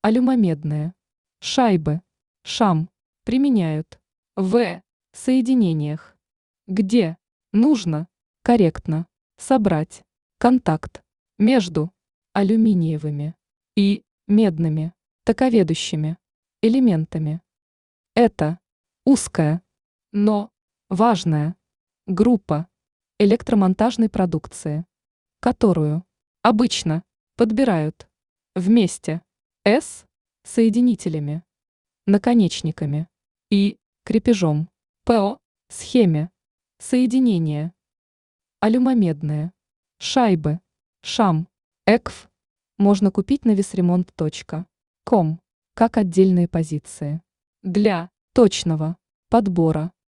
алюмомедные, шайбы, шам, применяют в соединениях, где нужно корректно собрать контакт между алюминиевыми и медными таковедущими элементами. Это узкая, но важная группа электромонтажной продукции, которую обычно подбирают вместе с соединителями, наконечниками и крепежом по схеме соединения. Алюмомедные шайбы, шам, ЭКФ можно купить на весремонт.ком как отдельные позиции. Для точного подбора